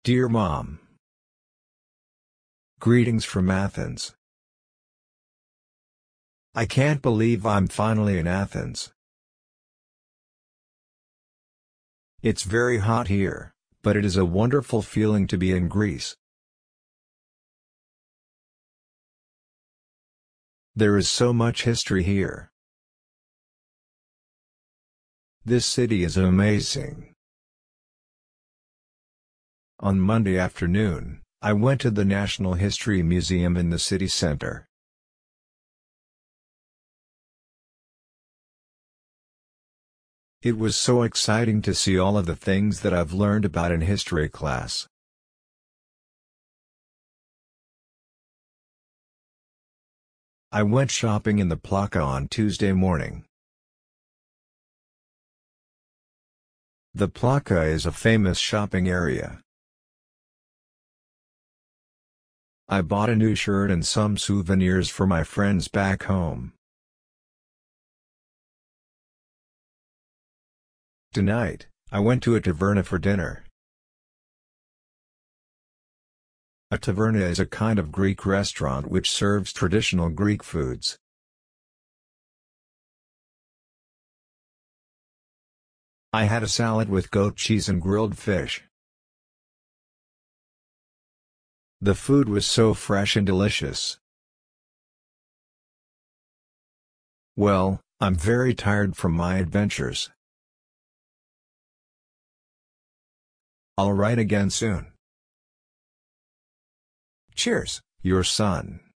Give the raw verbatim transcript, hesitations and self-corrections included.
Dear Mom. Greetings from Athens. I can't believe I'm finally in Athens. It's very hot here, but it is a wonderful feeling to be in Greece. There is so much history here. This city is amazing. On Monday afternoon, I went to the National History Museum in the city center. It was so exciting to see all of the things that I've learned about in history class. I went shopping in the Plaka on Tuesday morning. The Plaka is a famous shopping area. I bought a new shirt and some souvenirs for my friends back home. Tonight, I went to a taverna for dinner. A taverna is a kind of Greek restaurant which serves traditional Greek foods. I had a salad with goat cheese and grilled fish. The food was so fresh and delicious. Well, I'm very tired from my adventures. I'll write again soon. Cheers, your son.